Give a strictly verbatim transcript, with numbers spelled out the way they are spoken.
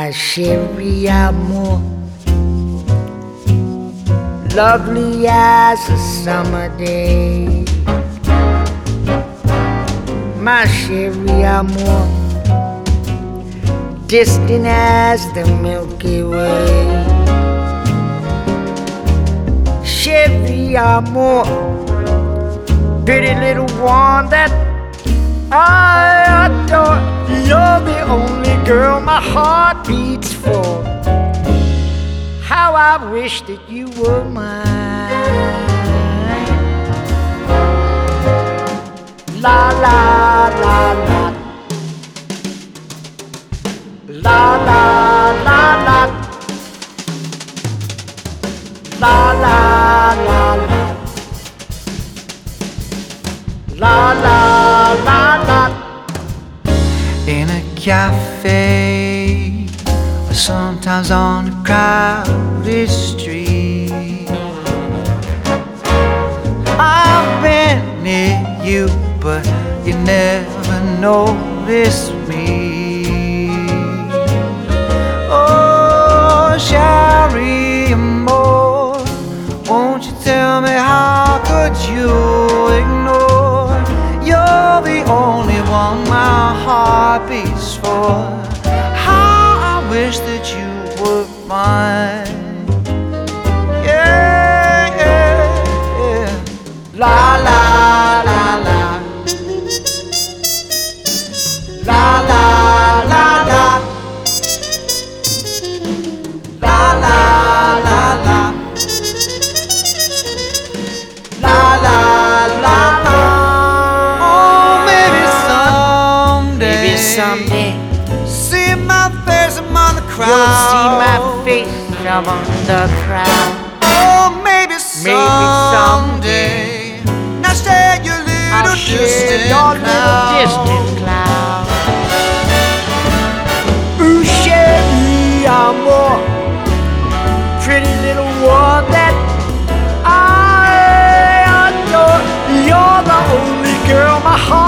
my chérie amour, lovely as a summer day. My chérie amour, distant as the Milky Way. Chérie amour, pretty little one that I adore. You're the only girl my heart beats for. How I wish that you were mine. La la la la. La la la la. La la la la. La la la la. In a cafe, or sometimes on a crowded street, I've been near you, but you never noticed me. Oh, Sherry Moore, won't you tell me how could you ignore? You're the only one my heart beats for. How I wish that you were mine. Yeah, yeah, yeah. La la la la. La la la la. La la la la. La la la la. Someday See my face among the crowd. you'll see my face among the crowd. Oh, maybe Maybe someday. Now share your I'll little share distant your little cloud. distant cloud. Ooh, chérie amour, pretty little one that I adore. You're the only girl my heart